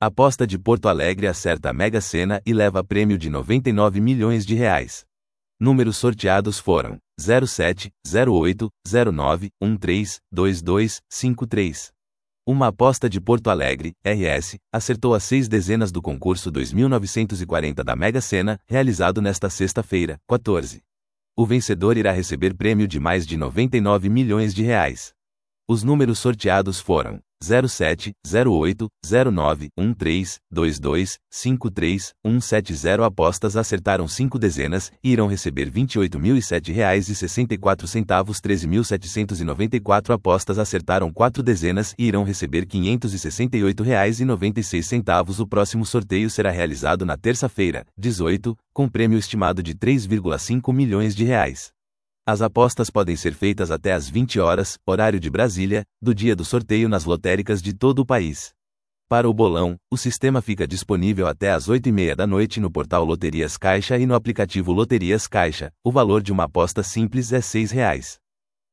Aposta de Porto Alegre acerta a Mega Sena e leva prêmio de R$99 milhões. Números sorteados foram 07, 08, 09, 13, 22, 53. Uma aposta de Porto Alegre, RS, acertou as 6 dezenas do concurso 2.940 da Mega Sena, realizado nesta sexta-feira, 14. O vencedor irá receber prêmio de mais de R$99 milhões. Os números sorteados foram 07, 08, 09, 13, 22, 53, 170. Apostas acertaram 5 dezenas e irão receber R$28.007,64. 13.794 apostas acertaram 4 dezenas e irão receber R$568,96. O próximo sorteio será realizado na terça-feira, 18, com prêmio estimado de R$3,5 milhões. As apostas podem ser feitas até às 20 horas, horário de Brasília, do dia do sorteio nas lotéricas de todo o país. Para o bolão, o sistema fica disponível até às 8h30 da noite no portal Loterias Caixa e no aplicativo Loterias Caixa. O valor de uma aposta simples é R$6.